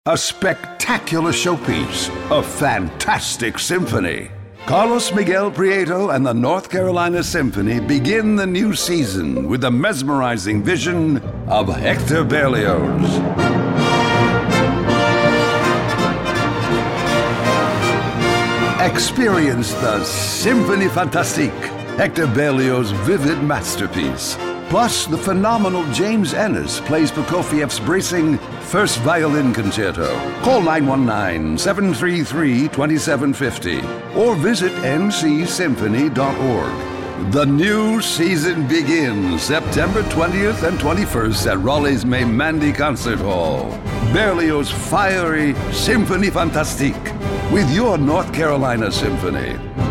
A spectacular showpiece, a fantastic symphony. Carlos Miguel Prieto and the North Carolina Symphony begin the new season with the mesmerizing vision of Hector Berlioz. Experience the Symphonie Fantastique, Hector Berlioz's vivid masterpiece. Plus, the phenomenal James Ennis plays Prokofiev's bracing First Violin Concerto. Call 919-733-2750 or visit ncsymphony.org. The new season begins September 20th and 21st at Raleigh's May Mandy Concert Hall. Berlioz's fiery Symphonie Fantastique with your North Carolina Symphony.